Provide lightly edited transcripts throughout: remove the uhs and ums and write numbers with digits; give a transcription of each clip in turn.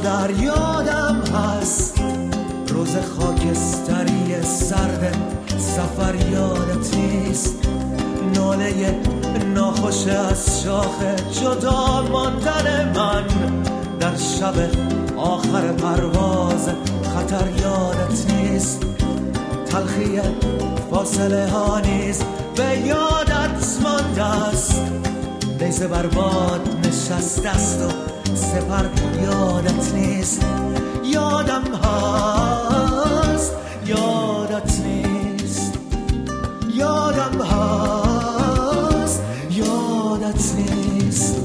در یادم هست روز خاکستری سرد سفر یادت نیست، ناله ناخوش از شاخ جدا ماندن من در شب آخر پرواز خطر یادت نیست، تلخی فاصله ها نیز به یادت مانده است، نیزه بر باد نشسته است و سپر یادت نیست، یادم هست یادت نیست، یادم هست یادت نیست.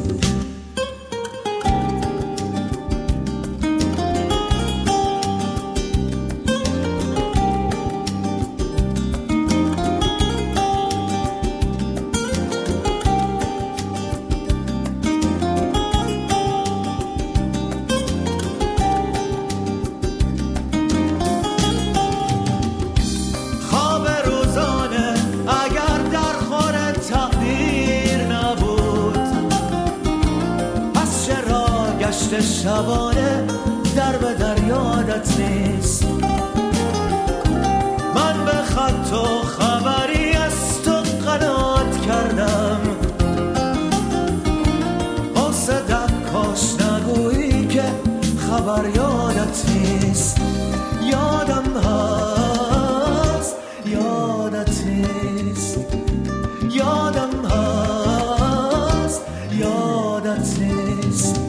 شبانه در به در یادت نیست، من به خط و خبری از تو قناعت کردم، واسه کاش نگویی که خبر یادت نیست، یادم هست یادت نیست، یادم هست یادت نیست.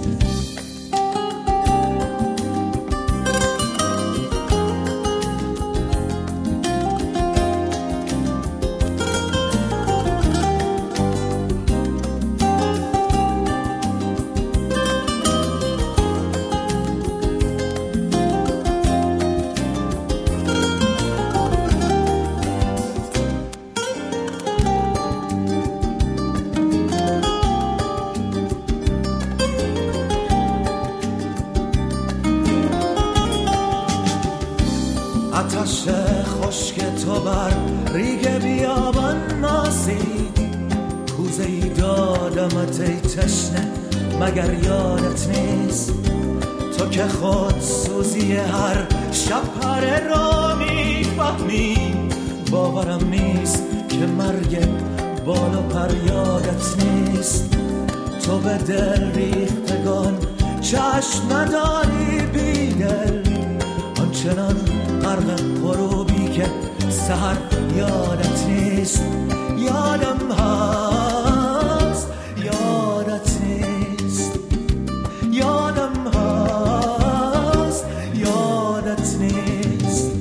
آتش خشک تو بر ریگ بیابان ماسید، کوزه ای دادمت ای تشنه مگر یادت نیست، تو که خود سوزی هر شب پره را میفهمی، باورم نیست که مرگ بال و پر یادت نیست، تو به دل ریختگان چشم نداری بیدل، آنچنان غرق غروبی که سحر یادت نیست، یادم هست یادت نیست، یادم هست یادت نیست.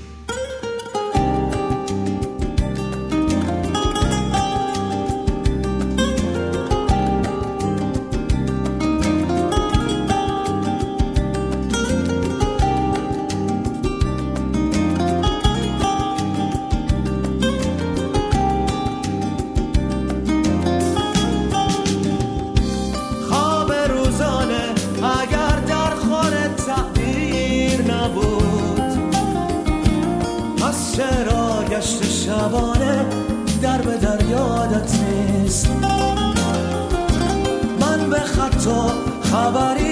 چرا گشت شبانه در به در یادت نیست، من به خط و خبری